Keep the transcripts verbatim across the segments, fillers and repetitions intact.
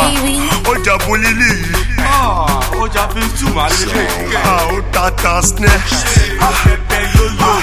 baby. Ọjà bolili yìí. Ọjà fi tú màá lélẹ̀. Ó tata snake. Pẹpẹ yóyó.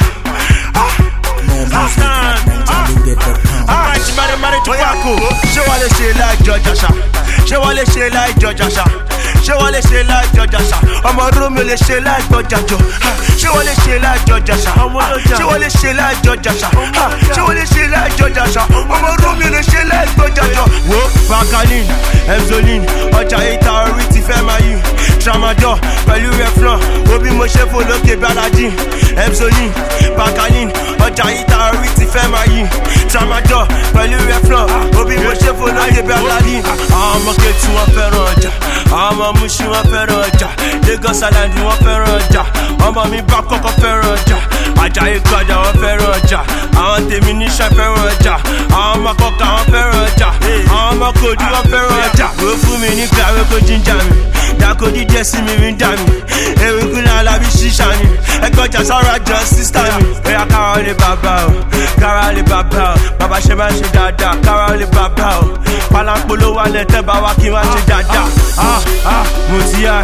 Alright, mari mari tobacco. Ṣé wàá lè ṣe láì jọjà ṣá? Ṣé wàá lè ṣe láì jọjà ṣá? Ṣé wàá lè ṣe láì jọjà ṣá? Ọmọ ọdún mi lè ṣe láì gbọjà jọ. Ṣé wàá lè ṣe láì jọjà ṣá? Ṣé wàá lè ṣe láì jọjà ṣá? Ṣé wàá lè ṣe láì jọjà ṣá? Ọmọ ọdún mi lè ṣe láì gbọjà jọ. Wo Bacalin, Emzolin, ọjà ìta orí ti fẹ́ máa yí. Tramadol pẹ̀lú Reflon, obi mo ṣe fò lókè Baladin. Emzolin, Bacalin, ọjà ìta orí ti fẹ́ máa yí. Tramadol pẹ̀lú Reflon, obi mo ṣe fò lókè Baladin. Àwọn ọmọ kejì wọn fẹ́ràn ọjà, àwọn ọmọ Mushi wọn fẹ́ràn ọjà, Lagos Island wọn fẹ́ràn ọjà, ọmọ mi bá kọ́kọ́ fẹ́ràn ọjà, Àjàyí Gbàjà wọn fẹ́ràn ọjà, àwọn tèmi níṣẹ́ fẹ́ràn ọjà, àwọn ọmọ kọ́kà wọn fẹ́ràn ọjà, àwọn ọmọ Kogi wọn fẹ́ràn ọjà. Wọ́n fún mi ní kàwé kó jíjà mi, dàkó dídé sí mi rí ń dà mí, ewé kúnlẹ̀ alábí ṣíṣà ni, ẹgbọ́jà sọ́ra jọ sísítà mi. Bóyá kára lè bàbá o, kára lè bàbá o, bàbá ṣe máa ń ṣe dáadáa, kára lè bàbá o, pálápolo wà lẹ́tẹ̀ bá wa kí wọ́n ṣe dáadáa. Ah ah, mo ti yá,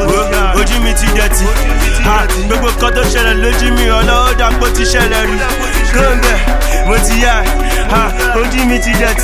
ojú mi ti dẹ̀tì, gbogbo kan tó ṣẹlẹ̀ lójú mi ọlọ́wọ́ dàpọ̀ ti ṣẹlẹ̀ rí. Gómìnà, mo ti yá, ojú mi ti dẹ̀tì,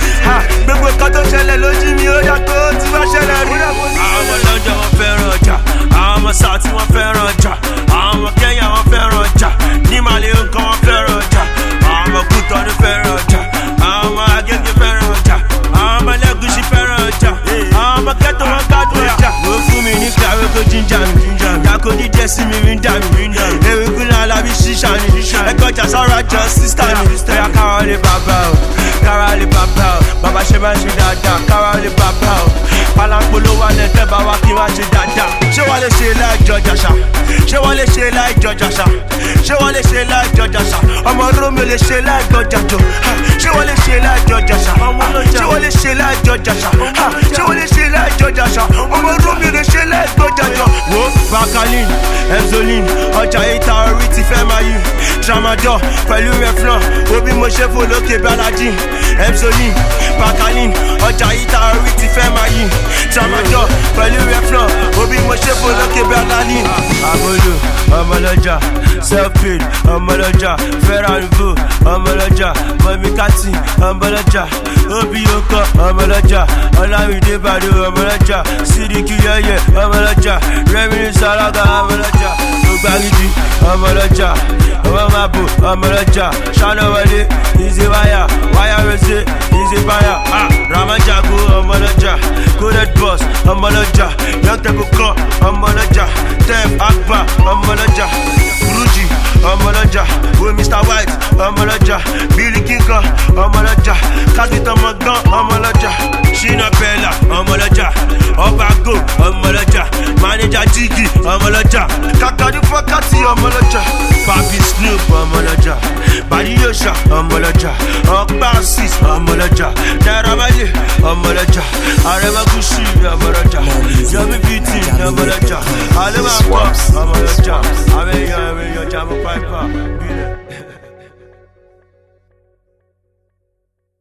gbogbo kan tó ṣẹlẹ̀ lójú mi ó dàpọ̀ ti wá ṣẹlẹ̀ rí. Àwọn ọmọ lọ́jọ́ wọn fẹ́ràn ọjà, àwọn ọmọ South wọn fẹ́ràn ọjà, àwọn ọmọ Kenya wọn fẹ́ràn ọjà, ní Mali nǹkan wọn fẹ́ràn ọjà, àwọn ọmọ Kútọ́nù fẹ́ràn ọjà, àwọn ọmọ Agége fẹ́ràn ọjà, àwọn ọmọ Lẹ́gùṣì fẹ́ràn ọjà, àwọn ọmọ Kẹ́tọ́ wọn gbádùn ọjà. Wọ́n fún mi ní kàwé kó jíjà mi, dàkó dídé sí mi rí ń dà mí, ewé kúnlẹ̀ alábí ṣíṣà ni, ẹgbọ́jà sọ́ra jọ sísítà mi. Bóyá kára lè bàbá o, kára lè bàbá o, bàbá ṣe máa ń ṣe dáadáa, kára lè bàbá o, pálápolo wà lẹ́tẹ̀ bá wa kí wọ́n ṣe dáadáa. Ṣé wàá lè ṣe láì jọjà ṣá? Ṣé wàá lè ṣe láì jọjà ṣá? Ṣé wàá lè ṣe láì jọjà ṣá? Ọmọ ọdún mi lè ṣe láì gbọjà jọ. Ṣé wàá lè ṣe láì jọjà ṣá? Ṣé wàá lè ṣe láì jọjà ṣá? Ṣé wàá lè ṣe láì jọjà ṣá? Ọmọ ọdún mi lè ṣe láì gbọjà jọ. Wo Bacalin, Emzolin, ọjà ìta orí ti fẹ́ máa yí. Tramadol pẹ̀lú Reflon, obi mo ṣe fò lókè Baladin. Emzolin, Bacalin, ọjà ìta orí ti fẹ́ máa yí. Tramadol pẹ̀lú Reflon, obi mo ṣe fò lókè Baladin. Àbólò ọmọlọ́jà, self-paid ọmọlọ́jà, Ferrarivo ọmọlọ́jà, Mọ̀míkàtì ọmọlọ́jà, Obi Oko ọmọlọ́jà, Ọlámídé Bàdó ọmọlọ́jà, Sídìkì Yẹ́yẹ́ ọmọlọ́jà, Rẹ́míní Sálágà ọmọlọ́jà, Ògbárìjì ọmọlọ́jà, Ọmọmàbò ọmọlọ́jà, Ṣánáwọlé Ìzéwáyà, Wáyà Rose Ìzébáyà, Ramajago ọmọlọ́jà, Coded Boss ọmọlọ́jà, Yọ̀ǹtẹ̀kọ̀kọ̀ ọmọlọ́jà, Tef Akpa ọmọlọ́jà, Ruji ọmọlọ́jà, wo Mister White ọmọlọ́jà, Billy Kinkan ọmọlọ́jà, Kásítọ̀mọ̀gán ọmọlọ́jà, Shina Bella ọmọlọ́jà, Ọbago ọmọlọ́jà, Manager Jiggy ọmọlọ́jà, Kakadu Fọ́kàtì ọmọlọ́jà, Papi Snoop ọmọlọ́jà, Badiyosha ọmọlọ́jà, Ọgbà Sis ọmọlọ́jà, Naira Marley ọmọlọ́jà, Aremagushi ọmọlọ́jà, Yomi Beauty ọmọlọ́jà, Alema Pop ọmọlọ́jà, Àwọn èèyàn àwọn èèyàn Jamu Piper.